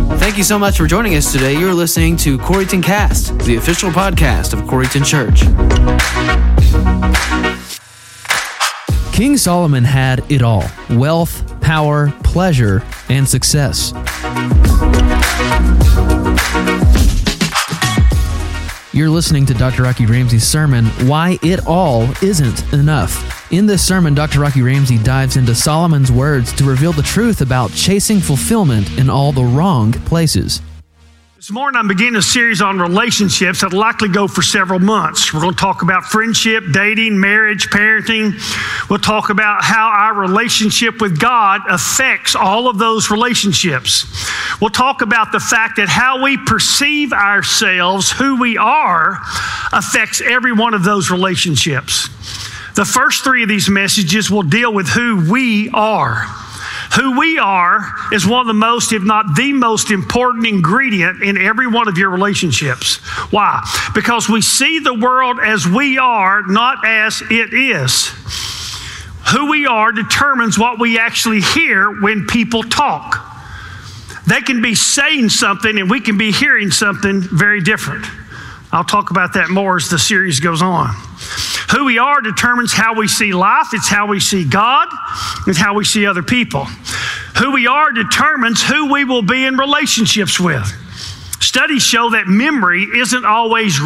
Thank you so much for joining us today. You're listening to Coreyton Cast, the official podcast of Coreyton Church. King Solomon had it all: wealth, power, pleasure, and success. You're listening to Dr. Rocky Ramsey's sermon, Why It All Isn't Enough. In this sermon, Dr. Rocky Ramsey dives into Solomon's words to reveal the truth about chasing fulfillment in all the wrong places. This morning, I'm beginning a series on relationships that'll likely go for several months. We're going to talk about friendship, dating, marriage, parenting. We'll talk about how our relationship with God affects all of those relationships. We'll talk about the fact that how we perceive ourselves, who we are, affects every one of those relationships. The first three of these messages will deal with who we are. Who we are is one of the most, if not the most important ingredient in every one of your relationships. Why? Because we see the world as we are, not as it is. Who we are determines what we actually hear when people talk. They can be saying something and we can be hearing something very different. I'll talk about that more as the series goes on. Who we are determines how we see life. It's how we see God. It's how we see other people. Who we are determines who we will be in relationships with. Studies show that memory isn't always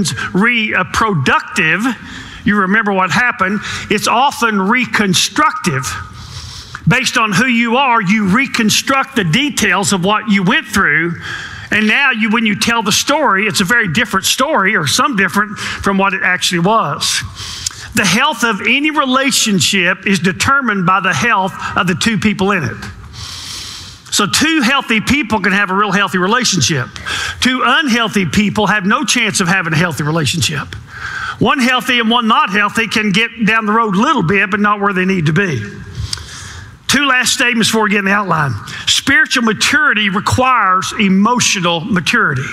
productive. You remember what happened. It's often reconstructive. Based on who you are, you reconstruct the details of what you went through. And now when you tell the story, it's a very different story, or some different from what it actually was. The health of any relationship is determined by the health of the two people in it. So two healthy people can have a real healthy relationship. Two unhealthy people have no chance of having a healthy relationship. One healthy and one not healthy can get down the road a little bit, but not where they need to be. Two last statements before we get in the outline. Spiritual maturity requires emotional maturity.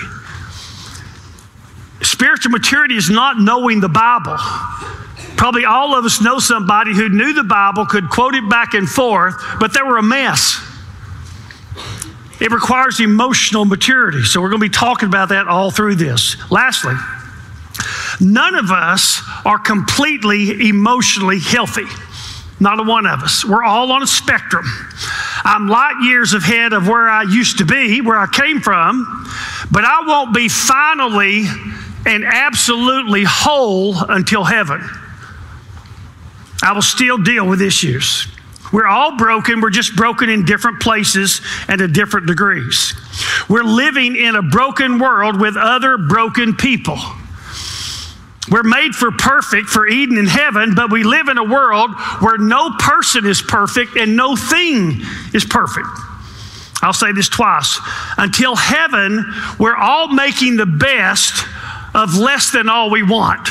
Spiritual maturity is not knowing the Bible. Probably all of us know somebody who knew the Bible, could quote it back and forth, but they were a mess. It requires emotional maturity. So we're going to be talking about that all through this. Lastly, none of us are completely emotionally healthy. Not a one of us. We're all on a spectrum. I'm light years ahead of where I used to be, where I came from, but I won't be finally and absolutely whole until heaven. I will still deal with issues. We're all broken. We're just broken in different places and to different degrees. We're living in a broken world with other broken people. We're made for perfect, for Eden in heaven, but we live in a world where no person is perfect and no thing is perfect. I'll say this twice. Until heaven, we're all making the best of less than all we want.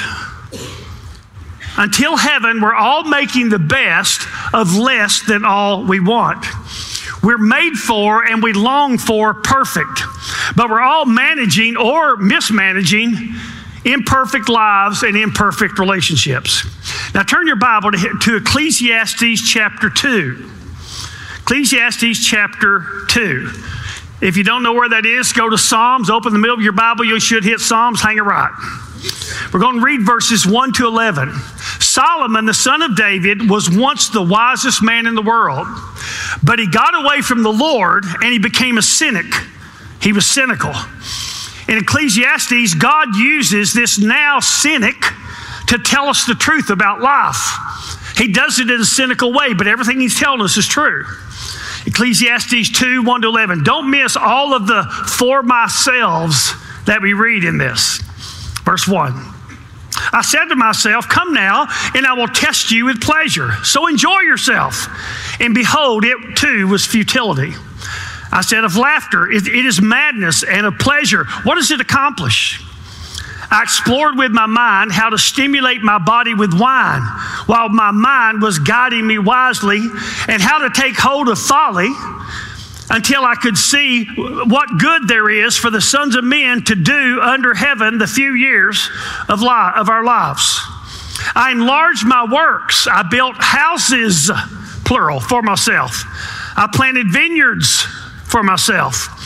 Until heaven, we're all making the best of less than all we want. We're made for and we long for perfect, but we're all managing or mismanaging imperfect lives and imperfect relationships. Now turn your Bible to Ecclesiastes chapter 2. Ecclesiastes chapter 2. If you don't know where that is, go to Psalms, open the middle of your Bible, you should hit Psalms, hang it right. We're going to read verses 1 to 11. Solomon, the son of David, was once the wisest man in the world, but he got away from the Lord and he became a cynic. He was cynical. In Ecclesiastes, God uses this now cynic to tell us the truth about life. He does it in a cynical way, but everything he's telling us is true. Ecclesiastes 2, 1 to 11. Don't miss all of the for myselves that we read in this. Verse 1. I said to myself, come now, and I will test you with pleasure. So enjoy yourself. And behold, it too was futility. I said of laughter, it is madness, and of pleasure, what does it accomplish? I explored with my mind how to stimulate my body with wine, while my mind was guiding me wisely, and how to take hold of folly until I could see what good there is for the sons of men to do under heaven the few years of our lives. I enlarged my works. I built houses, plural, for myself. I planted vineyards for myself.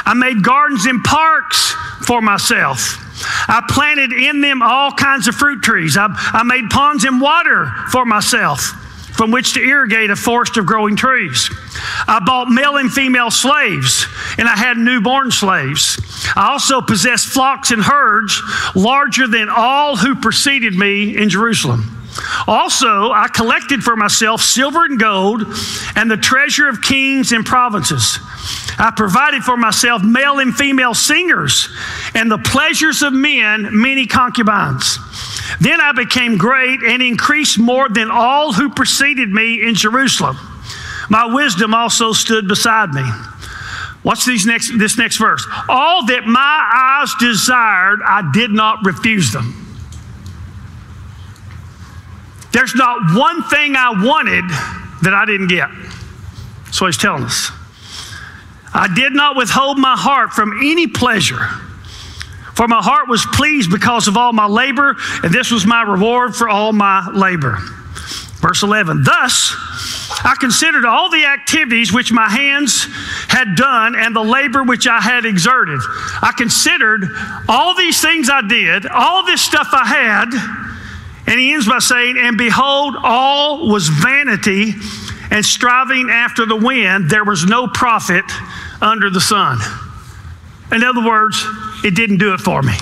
I made gardens and parks for myself. I planted in them all kinds of fruit trees. I made ponds and water for myself from which to irrigate a forest of growing trees. I bought male and female slaves, and I had newborn slaves. I also possessed flocks and herds larger than all who preceded me in Jerusalem. Also, I collected for myself silver and gold and the treasure of kings and provinces. I provided for myself male and female singers and the pleasures of men, many concubines. Then I became great and increased more than all who preceded me in Jerusalem. My wisdom also stood beside me. Watch this next verse. All that my eyes desired, I did not refuse them. There's not one thing I wanted that I didn't get. That's what he's telling us. I did not withhold my heart from any pleasure, for my heart was pleased because of all my labor, and this was my reward for all my labor. Verse 11, thus I considered all the activities which my hands had done and the labor which I had exerted. I considered all these things I did, all this stuff I had, and he ends by saying, and behold, all was vanity and striving after the wind. There was no profit under the sun. In other words, it didn't do it for me.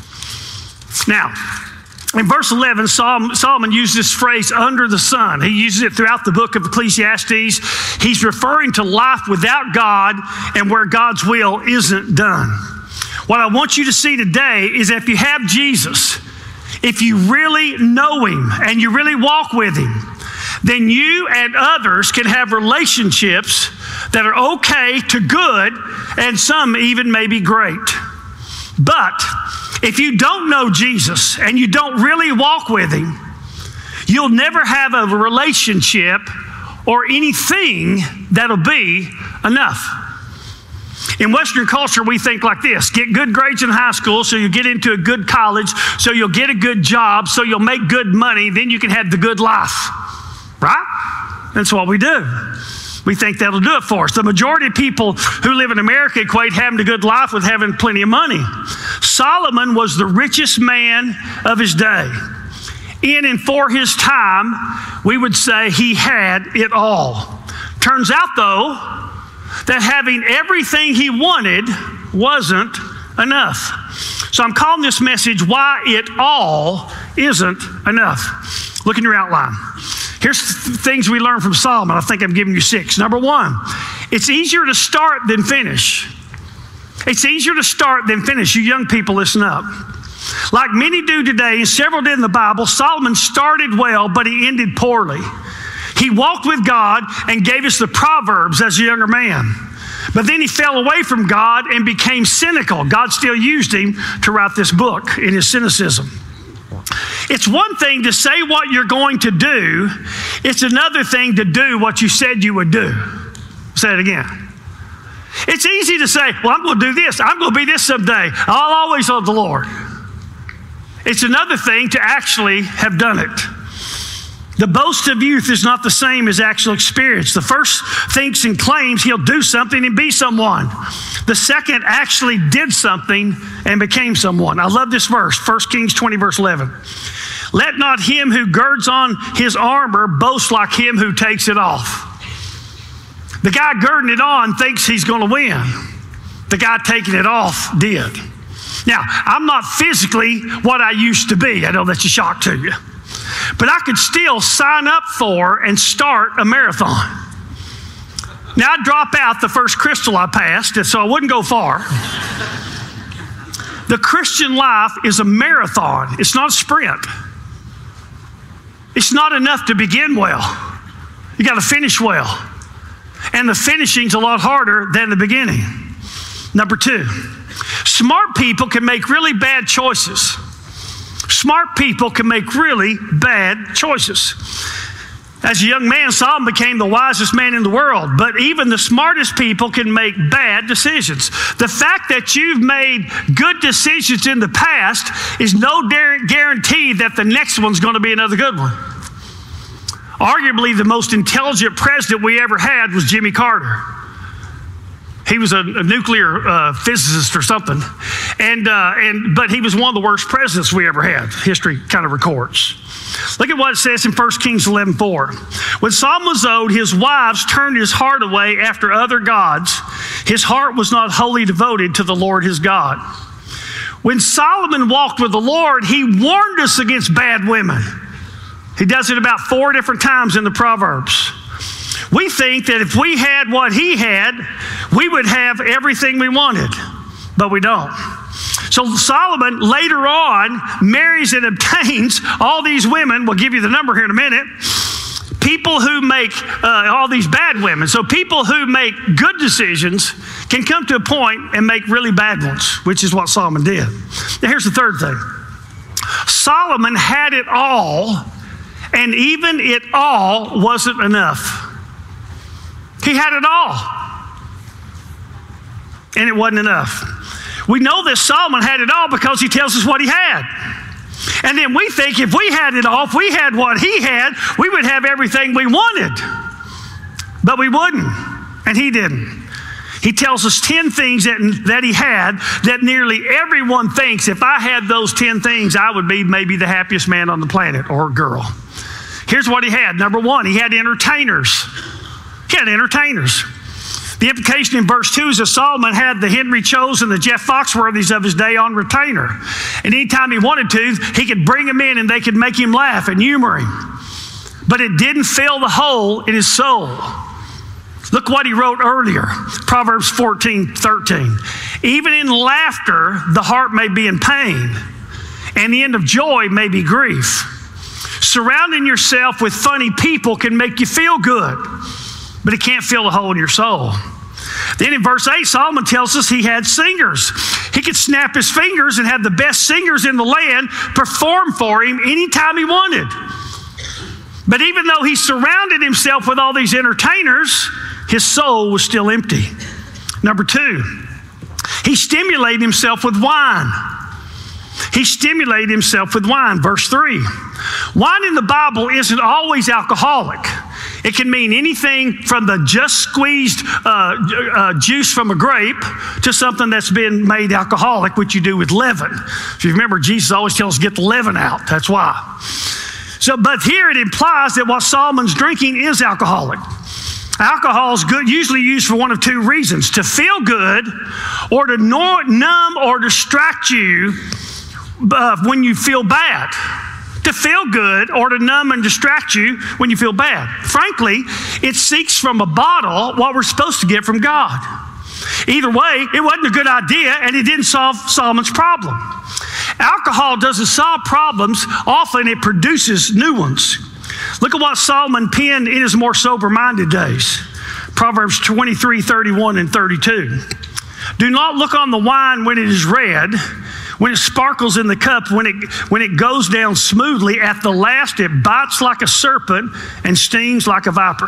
Now, in verse 11, Solomon used this phrase, under the sun. He uses it throughout the book of Ecclesiastes. He's referring to life without God and where God's will isn't done. What I want you to see today is if you have Jesus, if you really know him and you really walk with him, then you and others can have relationships that are okay to good, and some even maybe great. But if you don't know Jesus and you don't really walk with him, you'll never have a relationship or anything that'll be enough. In Western culture, we think like this: get good grades in high school so you'll get into a good college, so you'll get a good job, so you'll make good money, then you can have the good life. Right? That's what we do. We think that'll do it for us. The majority of people who live in America equate having a good life with having plenty of money. Solomon was the richest man of his day. In and for his time, we would say he had it all. Turns out, though, that having everything he wanted wasn't enough. So I'm calling this message, Why It All Isn't Enough. Look in your outline. Here's things we learned from Solomon. I think I'm giving you 6. Number 1, it's easier to start than finish. It's easier to start than finish. You young people, listen up. Like many do today, and several did in the Bible, Solomon started well, but he ended poorly. He walked with God and gave us the Proverbs as a younger man. But then he fell away from God and became cynical. God still used him to write this book in his cynicism. It's one thing to say what you're going to do. It's another thing to do what you said you would do. Say it again. It's easy to say, well, I'm going to do this. I'm going to be this someday. I'll always love the Lord. It's another thing to actually have done it. The boast of youth is not the same as actual experience. The first thinks and claims he'll do something and be someone. The second actually did something and became someone. I love this verse, 1 Kings 20, verse 11. Let not him who girds on his armor boast like him who takes it off. The guy girding it on thinks he's going to win. The guy taking it off did. Now, I'm not physically what I used to be. I know that's a shock to you. But I could still sign up for and start a marathon. Now, I'd drop out the first crystal I passed, so I wouldn't go far. The Christian life is a marathon. It's not a sprint. It's not enough to begin well. You got to finish well. And the finishing's a lot harder than the beginning. Number 2, smart people can make really bad choices. Smart people can make really bad choices. As a young man, Solomon became the wisest man in the world, but even the smartest people can make bad decisions. The fact that you've made good decisions in the past is no guarantee that the next one's going to be another good one. Arguably, the most intelligent president we ever had was Jimmy Carter. He was a nuclear physicist or something. But he was one of the worst presidents we ever had, history kind of records. Look at what it says in 1 Kings 11:4. When Solomon was old, his wives turned his heart away after other gods. His heart was not wholly devoted to the Lord his God. When Solomon walked with the Lord, he warned us against bad women. He does it about 4 different times in the Proverbs. We think that if we had what he had, we would have everything we wanted, but we don't. So Solomon later on marries and obtains all these women. We'll give you the number here in a minute. People who make all these bad women. So people who make good decisions can come to a point and make really bad ones, which is what Solomon did. Now here's the third thing. Solomon had it all, and even it all wasn't enough. He had it all, and it wasn't enough. We know that Solomon had it all because he tells us what he had. And then we think if we had it all, if we had what he had, we would have everything we wanted. But we wouldn't, and he didn't. He tells us 10 things that he had that nearly everyone thinks if I had those 10 things, I would be maybe the happiest man on the planet or girl. Here's what he had. Number 1, he had entertainers. He had entertainers. The implication in verse 2 is that Solomon had the Henry Cho's and the Jeff Foxworthys of his day on retainer. And anytime he wanted to, he could bring them in and they could make him laugh and humor him. But it didn't fill the hole in his soul. Look what he wrote earlier, Proverbs 14:13. Even in laughter, the heart may be in pain, and the end of joy may be grief. Surrounding yourself with funny people can make you feel good, but it can't fill the hole in your soul. Then in verse 8, Solomon tells us he had singers. He could snap his fingers and have the best singers in the land perform for him anytime he wanted. But even though he surrounded himself with all these entertainers, his soul was still empty. Number 2, he stimulated himself with wine. He stimulated himself with wine. Verse 3, wine in the Bible isn't always alcoholic. It can mean anything from the just squeezed juice from a grape to something that's been made alcoholic, which you do with leaven. If you remember, Jesus always tells us get the leaven out. That's why. But here it implies that what Solomon's drinking is alcoholic. Alcohol is usually used for one of 2 reasons: to feel good, or to numb or distract you when you feel bad. To feel good or to numb and distract you when you feel bad. Frankly, it seeks from a bottle what we're supposed to get from God. Either way, it wasn't a good idea, and it didn't solve Solomon's problem. Alcohol doesn't solve problems. Often it produces new ones. Look at what Solomon penned in his more sober-minded days. Proverbs 23:31 and 32. Do not look on the wine when it is red, when it sparkles in the cup, when it goes down smoothly. At the last it bites like a serpent and stings like a viper.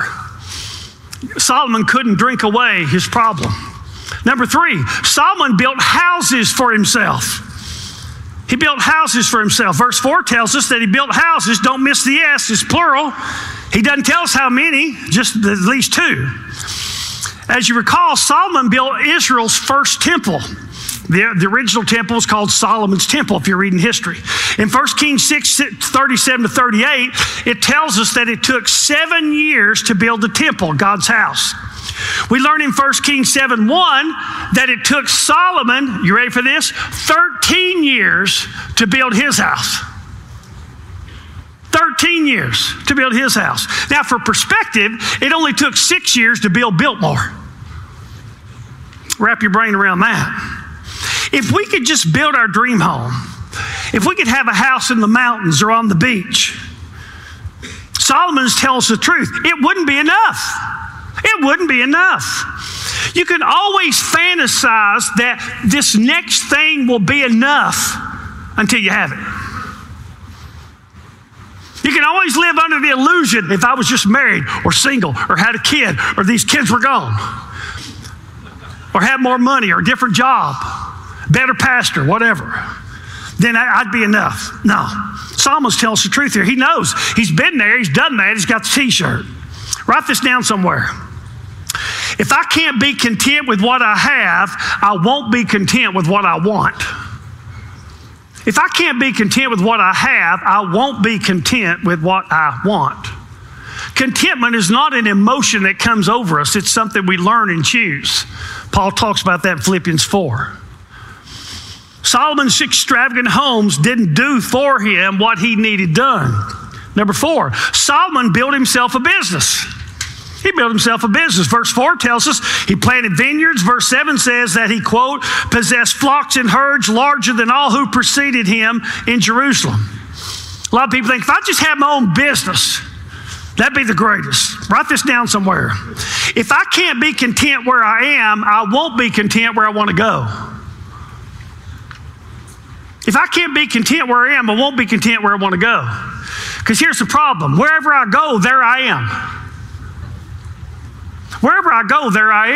Solomon couldn't drink away his problem. Number 3, Solomon built houses for himself. He built houses for himself. Verse 4 tells us that he built houses. Don't miss the S, it's plural. He doesn't tell us how many, just at least 2. As you recall, Solomon built Israel's first temple. The original temple was called Solomon's Temple, if you're reading history. In 1 Kings 6:37 to 38, it tells us that it took 7 years to build the temple, God's house. We learn in 1 Kings 7:1 that it took Solomon, you ready for this, 13 years to build his house. 13 years to build his house. Now, for perspective, it only took 6 years to build Biltmore. Wrap your brain around that. If we could just build our dream home, if we could have a house in the mountains or on the beach, Solomon tells the truth, it wouldn't be enough. It wouldn't be enough. You can always fantasize that this next thing will be enough until you have it. You can always live under the illusion, if I was just married or single or had a kid or these kids were gone or had more money or a different job, better pastor, whatever, then I'd be enough. No. Solomon tells the truth here. He knows. He's been there. He's done that. He's got the t-shirt. Write this down somewhere. If I can't be content with what I have, I won't be content with what I want. If I can't be content with what I have, I won't be content with what I want. Contentment is not an emotion that comes over us. It's something we learn and choose. Paul talks about that in Philippians 4. Solomon's extravagant homes didn't do for him what he needed done. Number 4, Solomon built himself a business. He built himself a business. Verse 4 tells us he planted vineyards. Verse 7 says that he, quote, possessed flocks and herds larger than all who preceded him in Jerusalem. A lot of people think, if I just had my own business, that'd be the greatest. Write this down somewhere. If I can't be content where I am, I won't be content where I want to go. If I can't be content where I am, I won't be content where I want to go. Because here's the problem. Wherever I go, there I am. Wherever I go, there I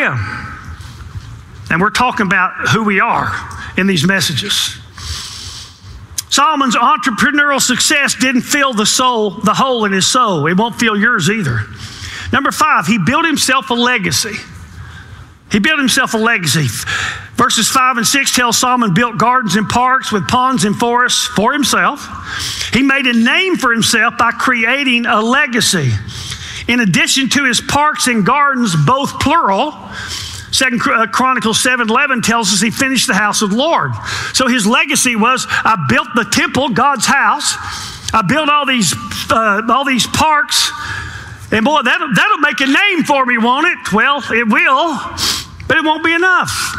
am. And we're talking about who we are in these messages. Solomon's entrepreneurial success didn't fill the hole in his soul. It won't fill yours either. Number 5, he built himself a legacy. He built himself a legacy. Verses 5 and 6 tell Solomon built gardens and parks with ponds and forests for himself. He made a name for himself by creating a legacy. In addition to his parks and gardens, both plural, 2 Chronicles 7:11 tells us he finished the house of the Lord. So his legacy was, I built the temple, God's house. I built all these parks. And boy, that'll make a name for me, won't it? Well, it will, but it won't be enough.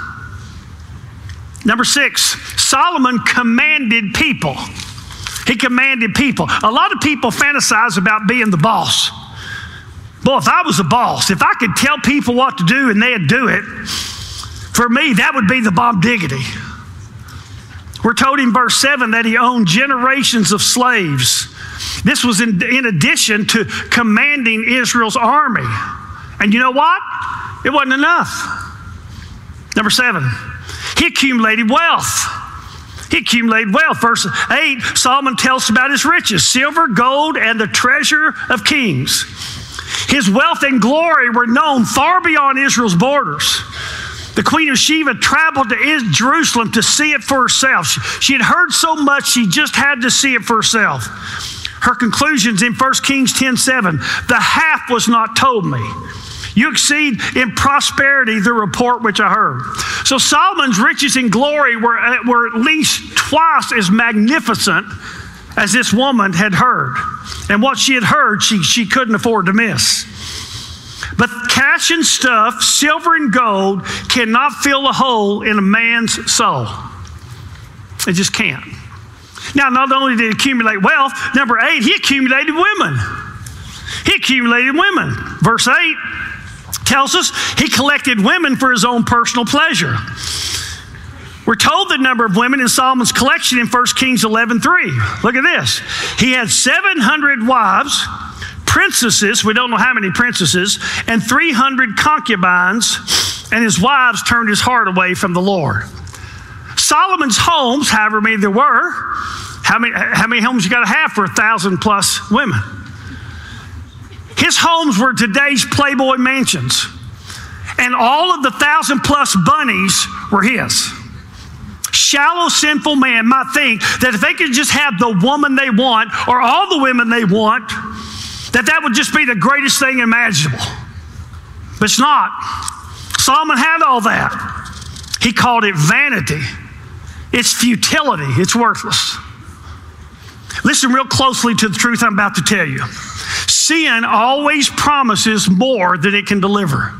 Number 6, Solomon commanded people. He commanded people. A lot of people fantasize about being the boss. Boy, if I was a boss, if I could tell people what to do and they'd do it, for me, that would be the bomb diggity. We're told in verse 7 that he owned generations of slaves. This was in addition to commanding Israel's army. And you know what? It wasn't enough. Number 7, he accumulated wealth. He accumulated wealth. Verse 8, Solomon tells us about his riches, silver, gold, and the treasure of kings. His wealth and glory were known far beyond Israel's borders. The Queen of Sheba traveled to Jerusalem to see it for herself. She had heard so much, she just had to see it for herself. Her conclusions in 1 Kings 10:7, the half was not told me. You exceed in prosperity the report which I heard. So Solomon's riches and glory were at least twice as magnificent as this woman had heard. And what she had heard, she couldn't afford to miss. But cash and stuff, silver and gold, cannot fill a hole in a man's soul. It just can't. Now, not only did he accumulate wealth, number 8, he accumulated women. He accumulated women. Verse 8 tells us he collected women for his own personal pleasure. We're told the number of women in Solomon's collection in 1 Kings 11:3. Look at this. He had 700 wives, princesses, we don't know how many princesses, and 300 concubines, and his wives turned his heart away from the Lord. Solomon's homes, however many there were, how many homes you got to have for 1,000 plus women? His homes were today's Playboy mansions, and all of the 1,000 plus bunnies were his. Shallow, sinful man might think that if they could just have the woman they want or all the women they want, that would just be the greatest thing imaginable. But it's not. Solomon had all that. He called it vanity. It's futility. It's worthless. Listen real closely to the truth I'm about to tell you. Sin always promises more than it can deliver.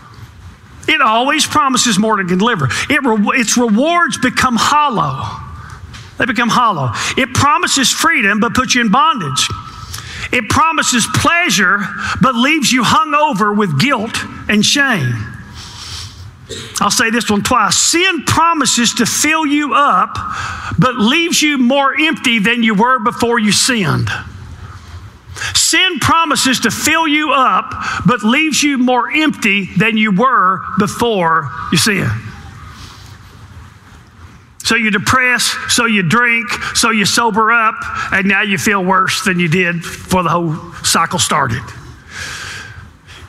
It always promises more than it can deliver. Its rewards become hollow. They become hollow. It promises freedom, but puts you in bondage. It promises pleasure, but leaves you hung over with guilt and shame. I'll say this one twice. Sin promises to fill you up, but leaves you more empty than you were before you sinned. Sin promises to fill you up, but leaves you more empty than you were before you sinned. So you depress, so you drink, so you sober up, and now you feel worse than you did before the whole cycle started.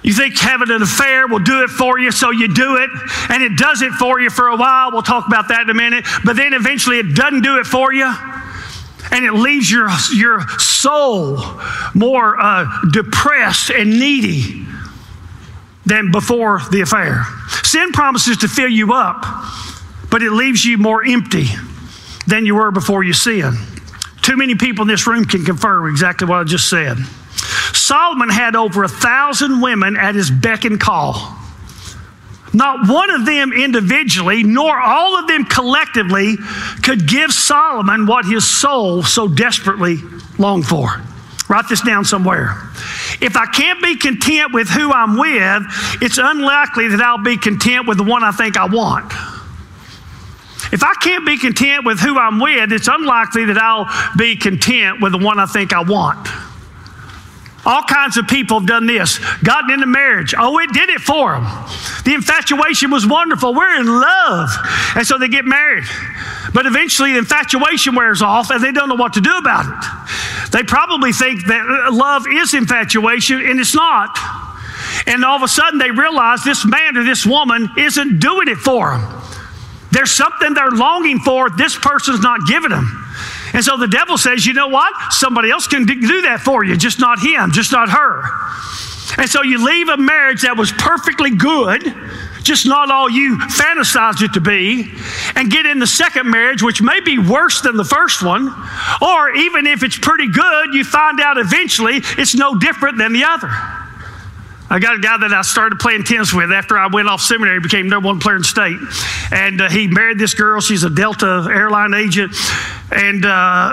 You think having an affair will do it for you, so you do it, and it does it for you for a while. We'll talk about that in a minute. But then eventually it doesn't do it for you, and it leaves your soul more depressed and needy than before the affair. Sin promises to fill you up, but it leaves you more empty than you were before you sinned. Too many people in this room can confirm exactly what I just said. Solomon had over 1,000 women at his beck and call. Not one of them individually, nor all of them collectively, could give Solomon what his soul so desperately longed for. Write this down somewhere. If I can't be content with who I'm with, it's unlikely that I'll be content with the one I think I want. If I can't be content with who I'm with, it's unlikely that I'll be content with the one I think I want. All kinds of people have done this, gotten into marriage. Oh, it did it for them. The infatuation was wonderful. We're in love. And so they get married. But eventually the infatuation wears off and they don't know what to do about it. They probably think that love is infatuation, and it's not. And all of a sudden they realize this man or this woman isn't doing it for them. There's something they're longing for this person's not giving them. And so the devil says, you know what? Somebody else can do that for you, just not him, just not her. And so you leave a marriage that was perfectly good, just not all you fantasized it to be, and get in the second marriage, which may be worse than the first one, or even if it's pretty good, you find out eventually it's no different than the other. I got a guy that I started playing tennis with after I went off seminary, became number one player in the state. And he married this girl. She's a Delta airline agent. And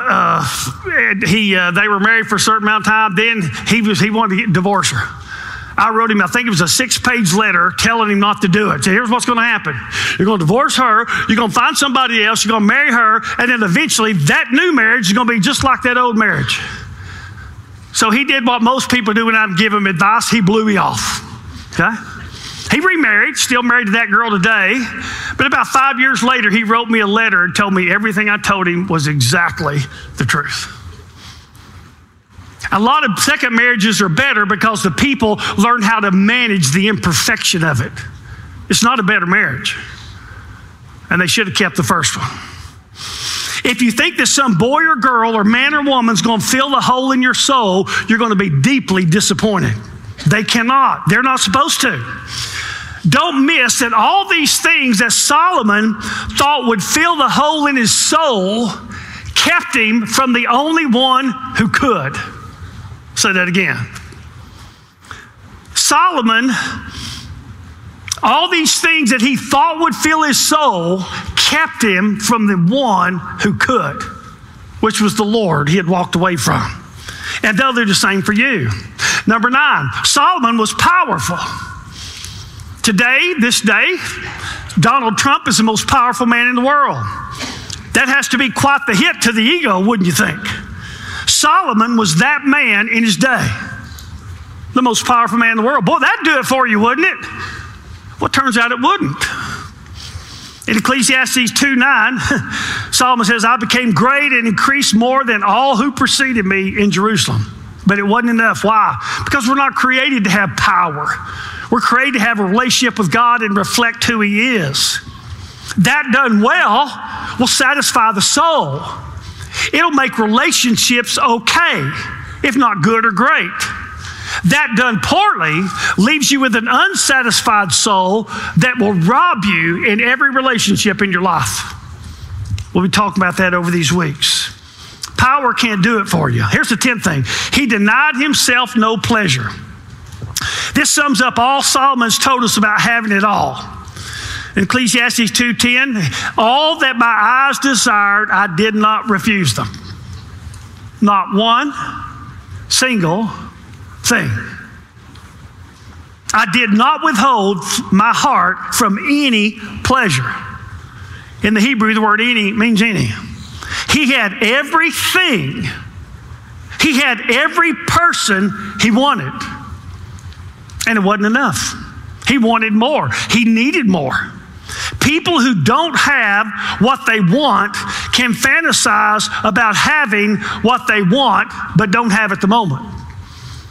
they were married for a certain amount of time. Then he wanted to divorce her. I wrote him, I think it was a 6-page letter telling him not to do it. So here's what's going to happen. You're going to divorce her. You're going to find somebody else. You're going to marry her. And then eventually that new marriage is going to be just like that old marriage. So he did what most people do when I give him advice. He blew me off. Okay? He remarried, still married to that girl today. But about 5 years later, he wrote me a letter and told me everything I told him was exactly the truth. A lot of second marriages are better because the people learn how to manage the imperfection of it. It's not a better marriage. And they should have kept the first one. If you think that some boy or girl or man or woman is going to fill the hole in your soul, you're going to be deeply disappointed. They cannot. They're not supposed to. Don't miss that all these things that Solomon thought would fill the hole in his soul kept him from the only one who could. Say that again. Solomon, all these things that he thought would fill his soul kept him from the one who could, which was the Lord he had walked away from. And they'll do the same for you. Number 9, Solomon was powerful. Today, this day, Donald Trump is the most powerful man in the world. That has to be quite the hit to the ego, wouldn't you think? Solomon was that man in his day. The most powerful man in the world. Boy, that'd do it for you, wouldn't it? Well, it turns out it wouldn't. In Ecclesiastes 2:9, Solomon says, I became great and increased more than all who preceded me in Jerusalem. But it wasn't enough. Why? Because we're not created to have power. We're created to have a relationship with God and reflect who He is. That done well will satisfy the soul. It'll make relationships okay, if not good or great. That done poorly leaves you with an unsatisfied soul that will rob you in every relationship in your life. We'll be talking about that over these weeks. Power can't do it for you. Here's the 10th thing. He denied himself no pleasure. This sums up all Solomon's told us about having it all. In Ecclesiastes 2:10, all that my eyes desired, I did not refuse them. Not one single thing. I did not withhold my heart from any pleasure. In the Hebrew, the word any means any. He had everything. He had every person he wanted. And it wasn't enough. He wanted more. He needed more. People who don't have what they want can fantasize about having what they want, but don't have at the moment.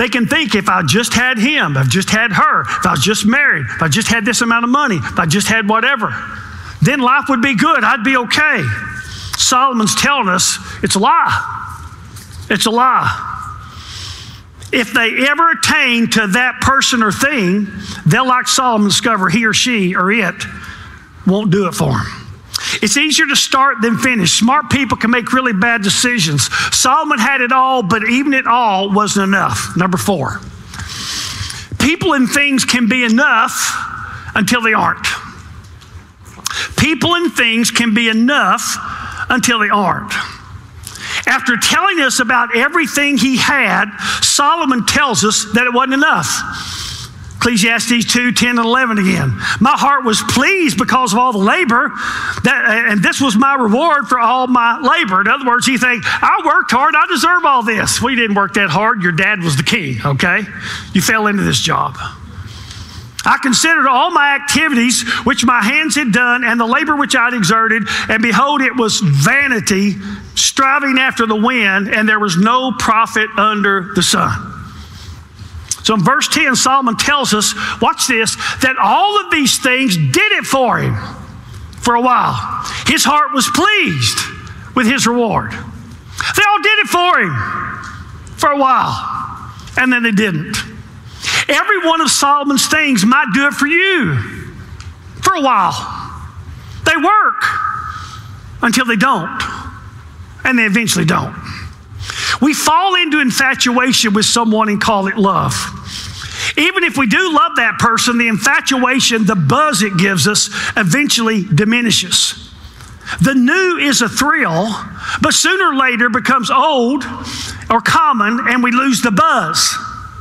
They can think, if I just had him, if I just had her, if I was just married, if I just had this amount of money, if I just had whatever, then life would be good. I'd be okay. Solomon's telling us it's a lie. It's a lie. If they ever attain to that person or thing, they'll, like Solomon, discover he or she or it won't do it for them. It's easier to start than finish. Smart people can make really bad decisions. Solomon had it all, but even it all wasn't enough. Number 4. People and things can be enough until they aren't. People and things can be enough until they aren't. After telling us about everything he had, Solomon tells us that it wasn't enough. Ecclesiastes 2:10 and 11 again. My heart was pleased because of all the labor, and this was my reward for all my labor. In other words, you think, I worked hard, I deserve all this. Well, you didn't work that hard. Your dad was the king, okay? You fell into this job. I considered all my activities which my hands had done and the labor which I had exerted, and behold, it was vanity, striving after the wind, and there was no profit under the sun. So in verse 10, Solomon tells us, watch this, that all of these things did it for him for a while. His heart was pleased with his reward. They all did it for him for a while, and then they didn't. Every one of Solomon's things might do it for you for a while. They work until they don't, and they eventually don't. We fall into infatuation with someone and call it love. Even if we do love that person, the infatuation, the buzz it gives us, eventually diminishes. The new is a thrill, but sooner or later becomes old or common, and we lose the buzz.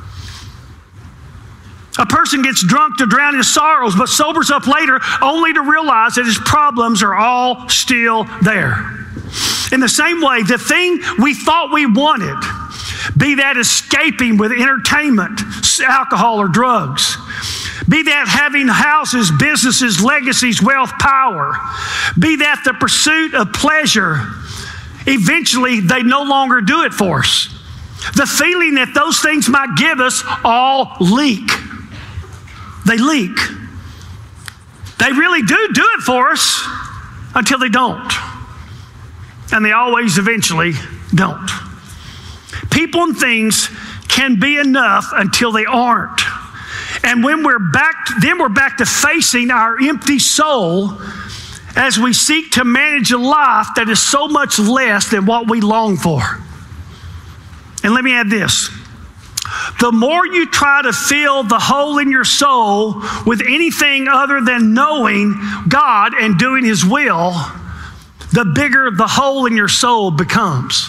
A person gets drunk to drown his sorrows, but sobers up later only to realize that his problems are all still there. In the same way, the thing we thought we wanted, be that escaping with entertainment, alcohol, or drugs, be that having houses, businesses, legacies, wealth, power, be that the pursuit of pleasure, eventually they no longer do it for us. The feeling that those things might give us all leak. They leak. They really do it for us until they don't. And they always eventually don't. People and things can be enough until they aren't. And when we're back to facing our empty soul as we seek to manage a life that is so much less than what we long for. And let me add this. The more you try to fill the hole in your soul with anything other than knowing God and doing His will, the bigger the hole in your soul becomes.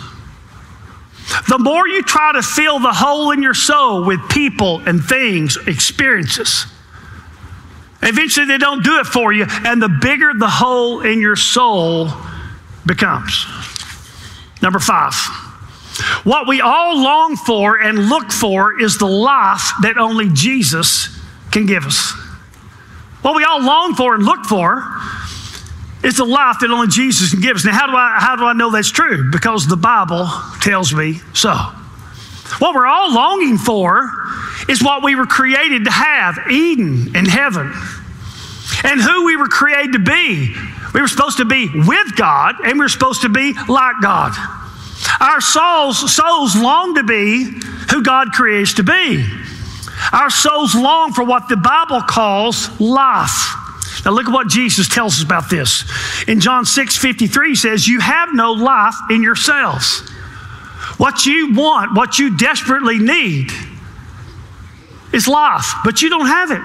The more you try to fill the hole in your soul with people and things, experiences, eventually they don't do it for you, and the bigger the hole in your soul becomes. Number 5. What we all long for and look for is the life that only Jesus can give us. What we all long for and look for is the life that only Jesus can give us. Now, how do I know that's true? Because the Bible tells me so. What we're all longing for is what we were created to have, Eden in heaven. And who we were created to be. We were supposed to be with God, and we were supposed to be like God. Our souls long to be who God creates to be. Our souls long for what the Bible calls life. Now look at what Jesus tells us about this. In John 6:53 he says, you have no life in yourselves. What you want, what you desperately need is life, but you don't have it.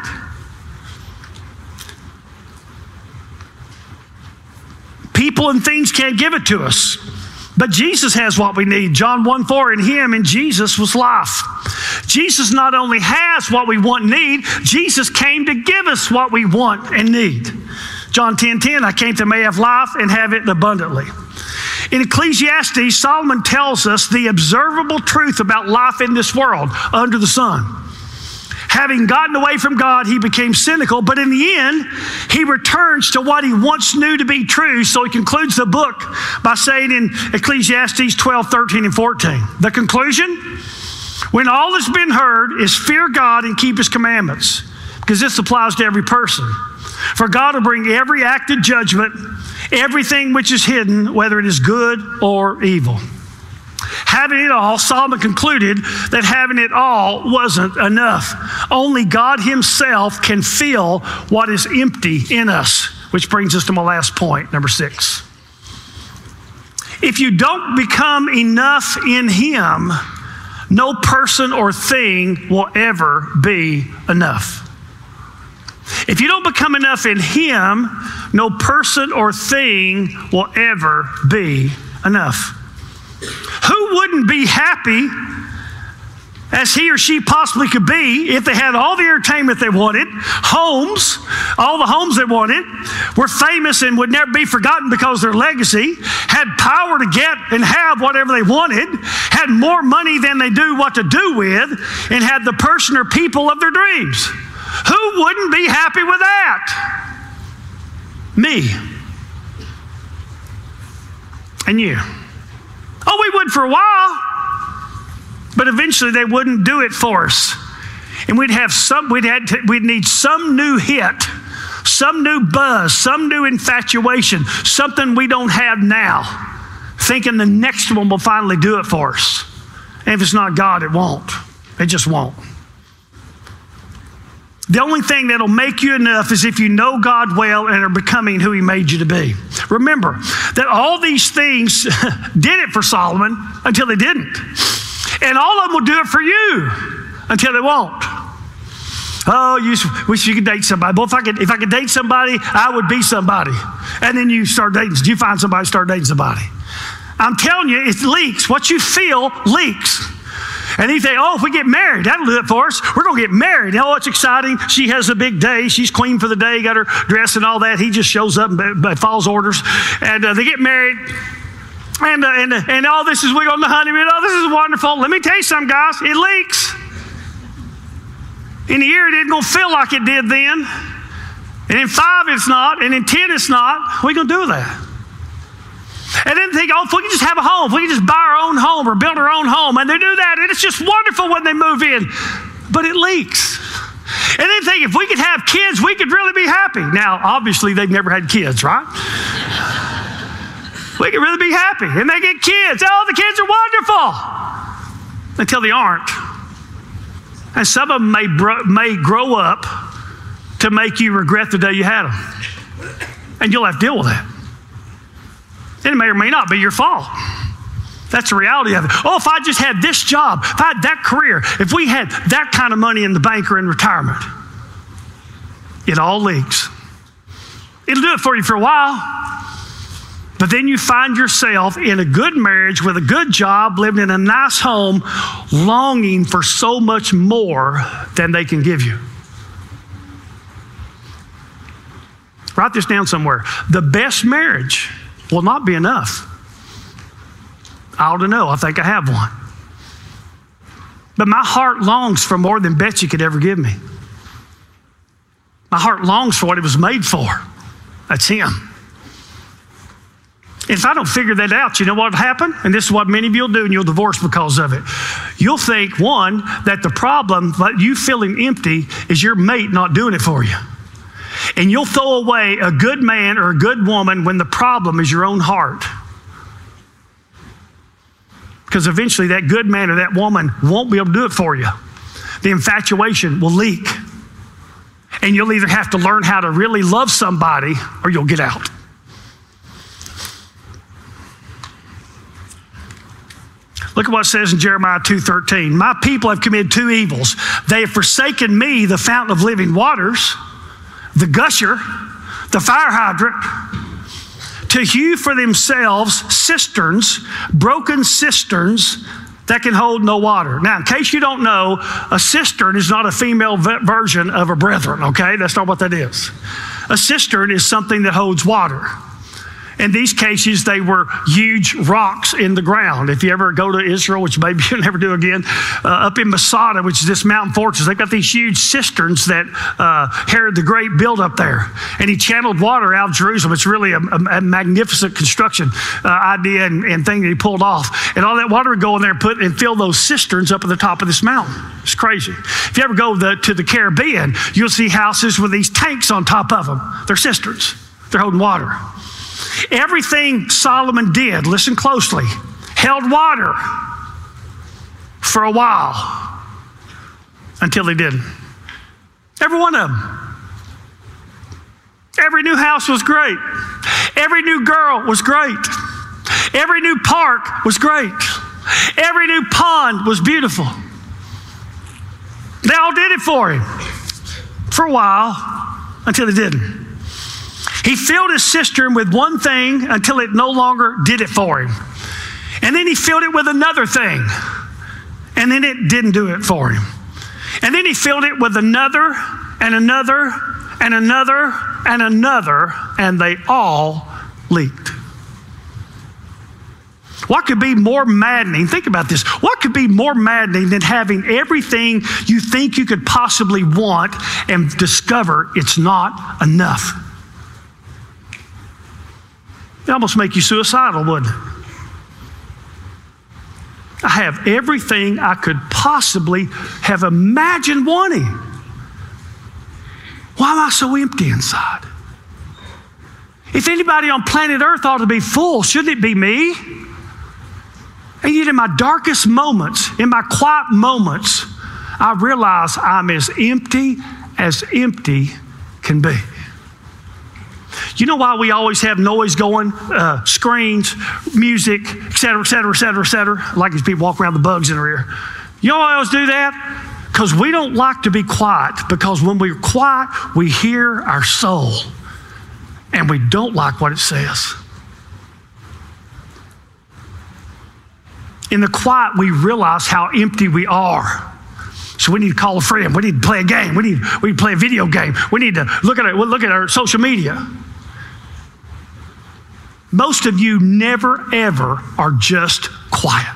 People and things can't give it to us. But Jesus has what we need. John 1:4, in Him, in Jesus, was life. Jesus not only has what we want and need, Jesus came to give us what we want and need. John 10:10, I came to may have life and have it abundantly. In Ecclesiastes, Solomon tells us the observable truth about life in this world under the sun. Having gotten away from God, he became cynical, but in the end, he returns to what he once knew to be true. So he concludes the book by saying in Ecclesiastes 12:13 and 14, the conclusion, when all that's been heard is fear God and keep his commandments, because this applies to every person. For God will bring every act of judgment, everything which is hidden, whether it is good or evil. Having it all, Solomon concluded that having it all wasn't enough. Only God himself can fill what is empty in us, which brings us to my last point, number 6. If you don't become enough in him, no person or thing will ever be enough. If you don't become enough in him, no person or thing will ever be enough. Who wouldn't be happy as he or she possibly could be if they had all the entertainment they wanted, homes, all the homes they wanted, were famous and would never be forgotten because of their legacy, had power to get and have whatever they wanted, had more money than they do what to do with, and had the person or people of their dreams? Who wouldn't be happy with that? Me. And you. Oh, we would for a while, but eventually they wouldn't do it for us. And we'd need some new hit, some new buzz, some new infatuation, something we don't have now, thinking the next one will finally do it for us. And if it's not God, it won't. It just won't. The only thing that'll make you enough is if you know God well and are becoming who he made you to be. Remember that all these things did it for Solomon until they didn't. And all of them will do it for you until they won't. Oh, you wish you could date somebody. Well, if I could date somebody, I would be somebody. And then you start dating. You find somebody, start dating somebody. I'm telling you, it leaks. What you feel leaks. And you think, oh, if we get married, that'll do it for us. We're going to get married. Oh, it's exciting. She has a big day. She's queen for the day, got her dress and all that. He just shows up and follows orders. And they get married. And all this is, we go on the honeymoon. Oh, this is wonderful. Let me tell you something, guys. It leaks. In a year, it isn't going to feel like it did then. And in 5, it's not. And in 10, it's not. What are we going to do with that? And then think, oh, if we can just have a home, if we can just buy our own home or build our own home, and they do that, and it's just wonderful when they move in, but it leaks. And then think, if we could have kids, we could really be happy. Now, obviously, they've never had kids, right? We could really be happy, and they get kids. Oh, the kids are wonderful, until they aren't. And some of them may grow up to make you regret the day you had them, and you'll have to deal with that. It may or may not be your fault. That's the reality of it. Oh, if I just had this job, if I had that career, if we had that kind of money in the bank or in retirement, it all leaks. It'll do it for you for a while, but then you find yourself in a good marriage with a good job, living in a nice home, longing for so much more than they can give you. Write this down somewhere. The best marriage will not be enough. I ought to know. I think I have one. But my heart longs for more than Betsy could ever give me. My heart longs for what it was made for. That's him. If I don't figure that out, you know what will happen? And this is what many of you will do, and you'll divorce because of it. You'll think, one, that the problem, that you feeling empty, is your mate not doing it for you. And you'll throw away a good man or a good woman when the problem is your own heart. Because eventually that good man or that woman won't be able to do it for you. The infatuation will leak. And you'll either have to learn how to really love somebody or you'll get out. Look at what it says in Jeremiah 2:13. My people have committed 2 evils. They have forsaken me, the fountain of living waters, the gusher, the fire hydrant, to hew for themselves cisterns, broken cisterns that can hold no water. Now, in case you don't know, a cistern is not a female version of a brethren, okay? That's not what that is. A cistern is something that holds water. In these cases, they were huge rocks in the ground. If you ever go to Israel, which maybe you'll never do again, up in Masada, which is this mountain fortress, they've got these huge cisterns that Herod the Great built up there. And he channeled water out of Jerusalem. It's really a magnificent construction idea and thing that he pulled off. And all that water would go in there and fill those cisterns up at the top of this mountain. It's crazy. If you ever go to the Caribbean, you'll see houses with these tanks on top of them. They're cisterns. They're holding water. Everything Solomon did, listen closely, held water for a while until they didn't. Every one of them. Every new house was great. Every new girl was great. Every new park was great. Every new pond was beautiful. They all did it for him for a while until they didn't. He filled his cistern with one thing until it no longer did it for him. And then he filled it with another thing. And then it didn't do it for him. And then he filled it with another and another and another and another, and they all leaked. What could be more maddening? Think about this. What could be more maddening than having everything you think you could possibly want and discover it's not enough? It almost make you suicidal, wouldn't it? I have everything I could possibly have imagined wanting. Why am I so empty inside? If anybody on planet Earth ought to be full, shouldn't it be me? And yet in my darkest moments, in my quiet moments, I realize I'm as empty can be. You know why we always have noise going, screens, music, et cetera, et cetera, et cetera, et cetera? Like these people walk around the bugs in our ear. You know why I always do that? Because we don't like to be quiet, because when we're quiet, we hear our soul, and we don't like what it says. In the quiet, we realize how empty we are. So we need to call a friend. We need to play a game. We need to play a video game. We need to look at our social media. Most of you never, ever are just quiet.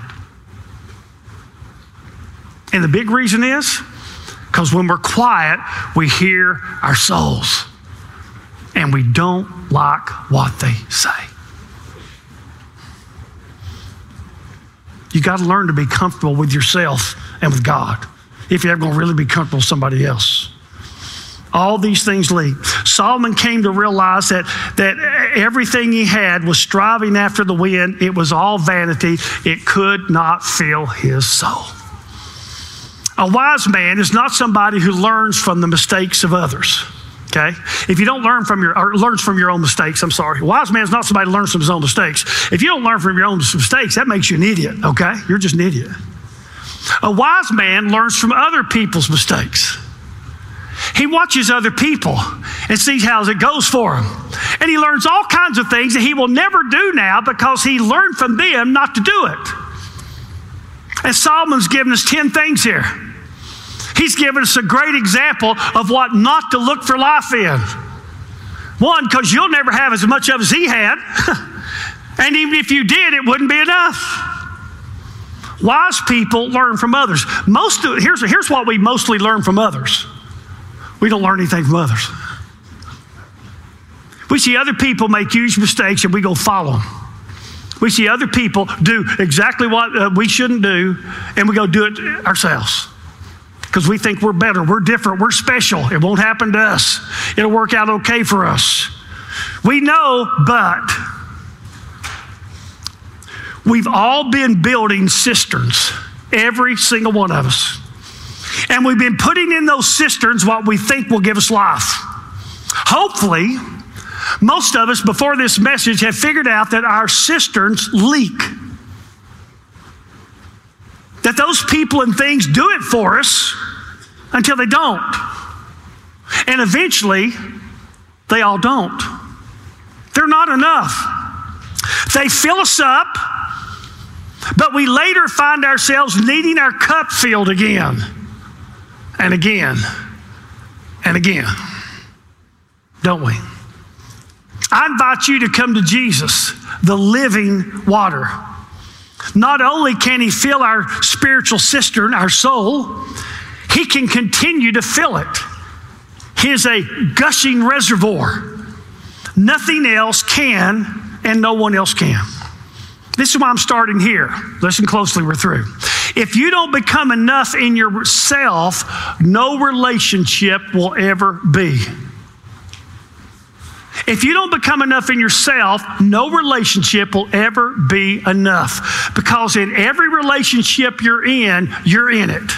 And the big reason is because when we're quiet, we hear our souls. And we don't like what they say. You got to learn to be comfortable with yourself and with God if you're ever going to really be comfortable with somebody else. All these things leak. Solomon came to realize that everything he had was striving after the wind. It was all vanity. It could not fill his soul. A wise man is not somebody who learns from the mistakes of others. Okay? If you don't learns from your own mistakes, I'm sorry. A wise man is not somebody who learns from his own mistakes. If you don't learn from your own mistakes, that makes you an idiot, okay? You're just an idiot. A wise man learns from other people's mistakes. He watches other people and sees how it goes for them. And he learns all kinds of things that he will never do now because he learned from them not to do it. And Solomon's given us 10 things here. He's given us a great example of what not to look for life in. One, because you'll never have as much of as he had. And even if you did, it wouldn't be enough. Wise people learn from others. Here's what we mostly learn from others. We don't learn anything from others. We see other people make huge mistakes and we go follow them. We see other people do exactly what we shouldn't do and we go do it ourselves. Because we think we're better, we're different, we're special. It won't happen to us. It'll work out okay for us. We know, but we've all been building cisterns, every single one of us. And we've been putting in those cisterns what we think will give us life. Hopefully, most of us before this message have figured out that our cisterns leak. That those people and things do it for us until they don't. And eventually, they all don't. They're not enough. They fill us up, but we later find ourselves needing our cup filled again and again and again. Don't we? I invite you to come to Jesus, the living water. Not only can he fill our spiritual cistern, our soul, he can continue to fill it. He is a gushing reservoir. Nothing else can, and no one else can. This is why I'm starting here. Listen closely, we're through. If you don't become enough in yourself, no relationship will ever be. If you don't become enough in yourself, no relationship will ever be enough. Because in every relationship you're in it.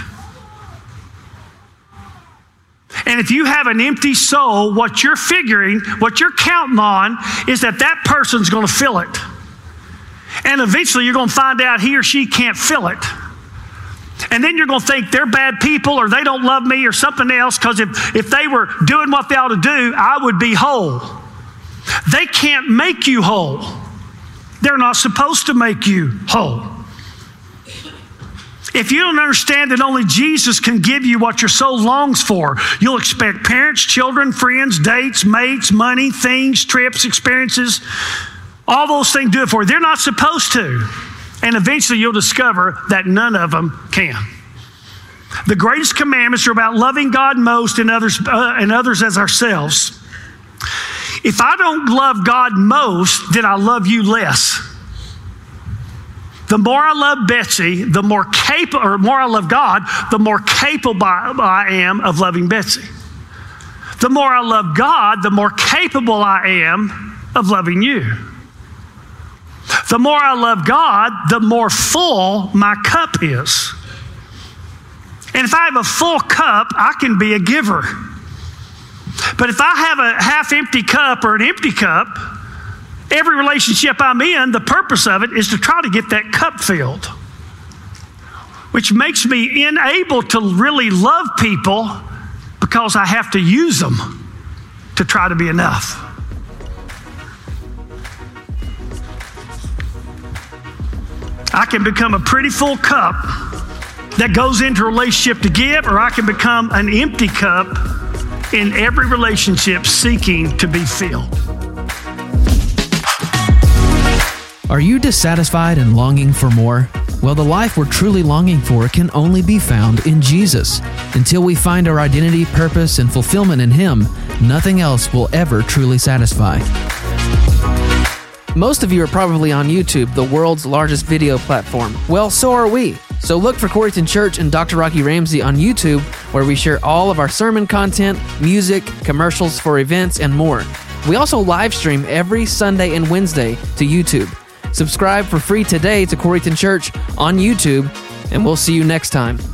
And if you have an empty soul, what you're counting on is that person's going to fill it. And eventually you're going to find out he or she can't fill it. And then you're going to think they're bad people or they don't love me or something else, because if they were doing what they ought to do, I would be whole. They can't make you whole. They're not supposed to make you whole. If you don't understand that only Jesus can give you what your soul longs for, you'll expect parents, children, friends, dates, mates, money, things, trips, experiences, all those things do it for you. They're not supposed to. And eventually you'll discover that none of them can. The greatest commandments are about loving God most and others as ourselves. If I don't love God most, then I love you less. The more I love Betsy, the more I love God, the more capable I am of loving Betsy. The more I love God, the more capable I am of loving you. The more I love God, the more full my cup is. And if I have a full cup, I can be a giver. But if I have a half-empty cup or an empty cup, every relationship I'm in, the purpose of it is to try to get that cup filled, which makes me unable to really love people because I have to use them to try to be enough. I can become a pretty full cup that goes into a relationship to give, or I can become an empty cup in every relationship seeking to be filled. Are you dissatisfied and longing for more? Well, the life we're truly longing for can only be found in Jesus. Until we find our identity, purpose, and fulfillment in Him, nothing else will ever truly satisfy. Most of you are probably on YouTube, the world's largest video platform. Well, so are we. So look for Coreyton Church and Dr. Rocky Ramsey on YouTube, where we share all of our sermon content, music, commercials for events, and more. We also live stream every Sunday and Wednesday to YouTube. Subscribe for free today to Coreyton Church on YouTube, and we'll see you next time.